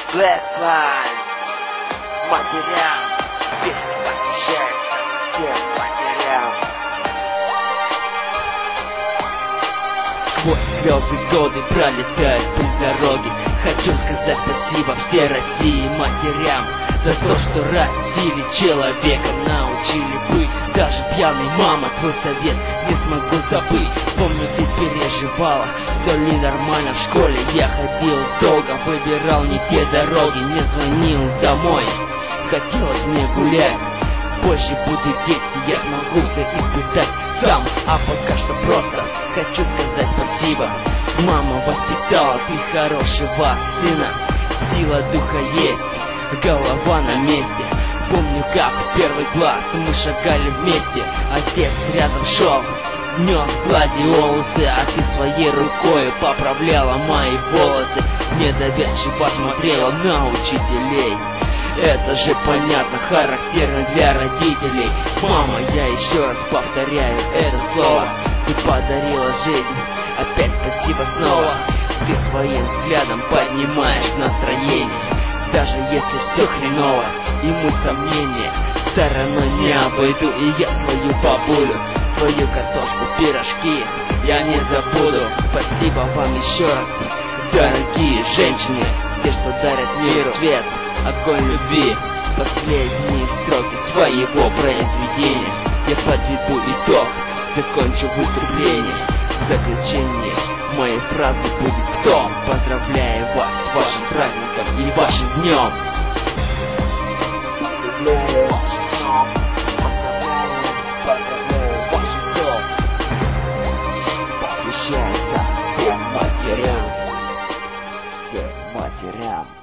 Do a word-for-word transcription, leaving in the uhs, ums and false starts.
Blackline. Матерям. Песня посвящается всем матерям. Сквозь слезы годы пролетают путь дороги. Хочу сказать спасибо всей России матерям за то, что растили человека, научили быть. Даже пьяный мама, твой совет не смогу забыть. Помню, ты переживала, все ли нормально в школе. Я ходил долго, выбирал не те дороги, не звонил домой. Хотелось мне гулять, позже будут дети, я смогу все испытать сам. А пока что просто хочу сказать спасибо. Мама воспитала, ты хорошего сына. Сила духа есть, голова на месте. Помню, как в первый класс мы шагали вместе. Отец рядом шел, нес гладиолусы, а ты своей рукой поправляла мои волосы. Недоверчиво смотрела на учителей. Это же понятно, характерно для родителей. Мама, я еще раз повторяю это слово. Ты подарила жизнь, опять спасибо снова. Ты своим взглядом поднимаешь настроение. Даже если все хреново и мы сомнения, стороной не обойду и я свою бабулю. Твою картошку, пирожки я не забуду. Спасибо вам еще раз, дорогие женщины, те, что дарят миру свет, огонь любви. Последние строки своего произведения я подведу итог, закончу выступление. В заключение моей фразы будет в том: поздравляю вас с вашим праздником и вашим днем. Поздравляю вас с днем. Поздравляю, поздравляю вашим днем. Посвящается всем матерям, всем матерям.